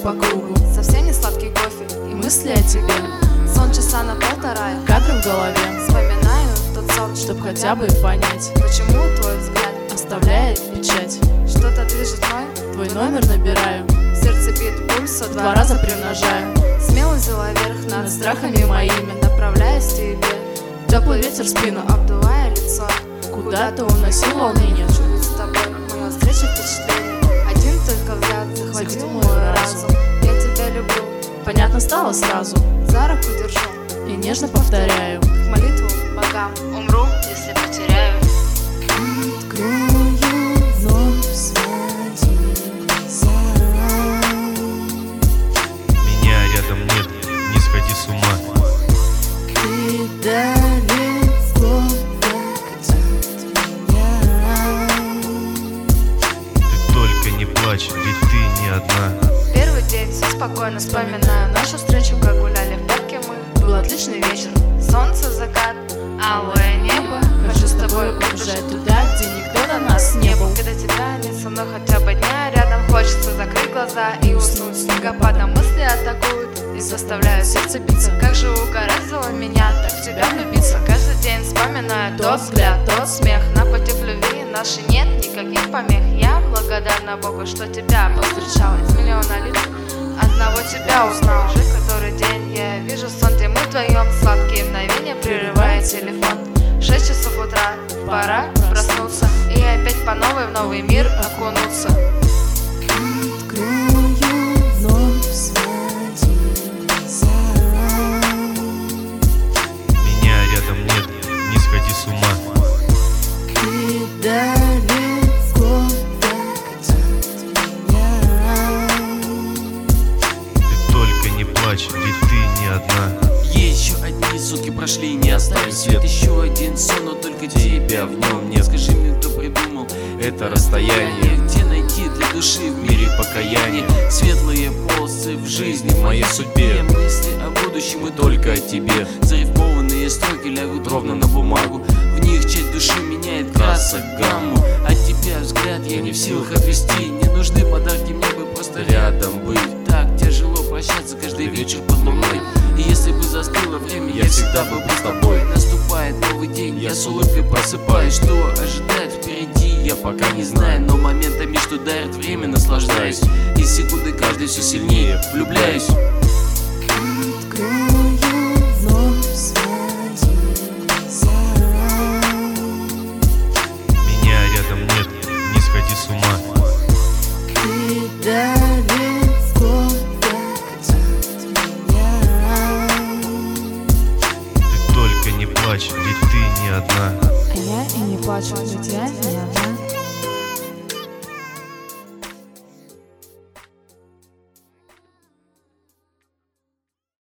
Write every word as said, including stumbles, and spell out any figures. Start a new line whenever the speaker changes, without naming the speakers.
по кругу.
Совсем не сладкий кофе
И мысли о тебе,
сон часа на полтора.
кадры в голове,
Вспоминаю тот сон,
чтоб хотя бы понять,
почему твой взгляд
оставляет печать.
что-то движет мной.
Твой номер набираю,
Сердце бит пульса,
два раза примножаю.
Смело взяла верх над
Над страхами моими,
направляясь к тебе,
теплый ветер в спину,
обдувая лицо.
куда-то уносил волнение.
Чуть с тобой моя встреча впечатление. Один только взгляд захватил
Захватил
мой
мой
разум. Я тебя люблю,
Понятно стало сразу,
за руку держу,
и нежно повторяю:
к молитву богам умру, если потеряю.
открою вновь свои глаза.
Меня рядом нет, не сходи с ума.
Ты далеко так от меня.
Ты только не плачь, ведь ты не одна.
Первый день, все спокойно вспоминаю нашу встречу, как гуляли в парке мы.
Был отличный вечер,
Солнце, закат, алое небо.
хочу с тобой убежать туда, где никто до нас не был.
Когда тебя нет со мной хотя бы дня рядом, хочется закрыть глаза и уснуть. Снегопадом мысли атакуют и заставляют сердце биться. Как же угораздило меня так в тебя влюбиться. Каждый день вспоминаю тот взгляд, тот смех. На пути к любви нашей нет никаких помех. Я благодарна Богу, что тебя повстречал. Из миллиона лиц одного тебя узнал. Уже который день я вижу сон, где мы вдвоем. Сладкие мгновения прерывает телефон. Шесть часов утра, пора проснуться и опять по новой в новый мир окунуться.
Открою вновь свои глаза.
Меня рядом нет, не сходи с ума.
Ты далеко так от меня.
Ты только не плачь, ведь ты не одна.
Еще одни сутки прошли, не остались свет. Еще один сон, но только тебя в нем нет. Скажи мне, кто придумал это расстояние? Где найти для души в мире покаяние? Светлые полосы в жизни, в моей судьбе. Мысли о будущем и только о тебе. Зарифмованные строки лягут ровно на бумагу. В них часть души меняет красок гамму. От тебя взгляд я не в силах отвести. Не нужны подарки, мне бы просто рядом быть. Так тяжело прощаться каждый вечер под луной. И если бы застыло время, я всегда был бы с тобой. Наступает новый день, я с улыбкой просыпаюсь. Что ожидает впереди, я пока не знаю. Но моментами, что дарит время, наслаждаюсь. И секунды каждой все сильнее влюбляюсь.
Открою вновь свои глаза.
Меня рядом нет, не сходи с ума.
Ты далеко так от меня.
Ты только не плачь, ведь ты не одна.
А я и не плачу, ведь я не одна.